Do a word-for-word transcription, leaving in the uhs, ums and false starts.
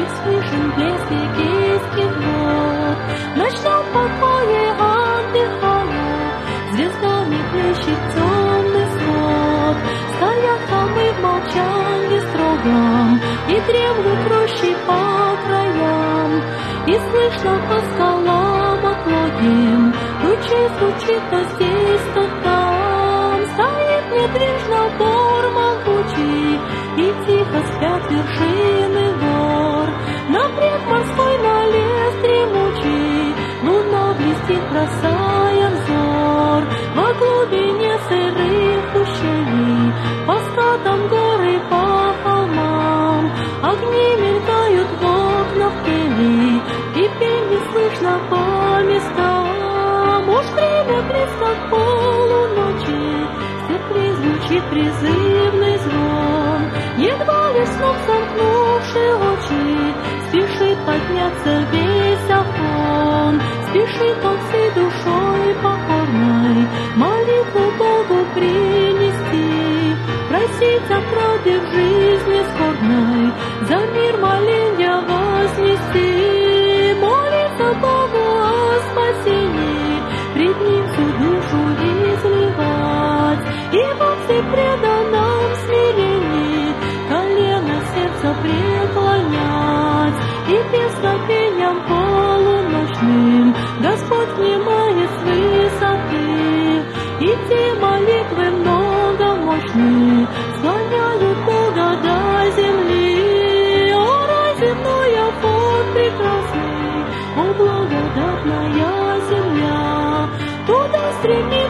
и слышен блеск эгейских вод. В ночном покое отдыхая, звездами плещет темный свод. Стоят холмы в молчании строгом и дремлют рощи по краям, и слышно по скалам отлогим ручей стучит то здесь, то там. Стоит недвижно бор могучий, и тихо спят вершины гор. Напред морской налез дремучий, луна блестит, бросая взор. Во глубине сырых ущелий, по скатам горы, по холмам, огни мелькают в окнах пели, и пение слышно по местам. Уж время близко к полуночи, в степи звучит призывный звон. Едва ли сном сомкнувши очи, спешит подняться весь Афон. Спешит он всей душой покорной молитву Богу принести, просить о правде в жизни скорбной, за мир моленья вознести, молиться Богу о спасении, пред Ним всю душу изливать, и во всепреданном смирении колено сердца преклонять, и песнопением полуночным Господь внимает с высоты, и те молитвы многомощные склоняют Бога до земли. О, рай земной, Афон прекрасный, о, благодатная земля, туда стремится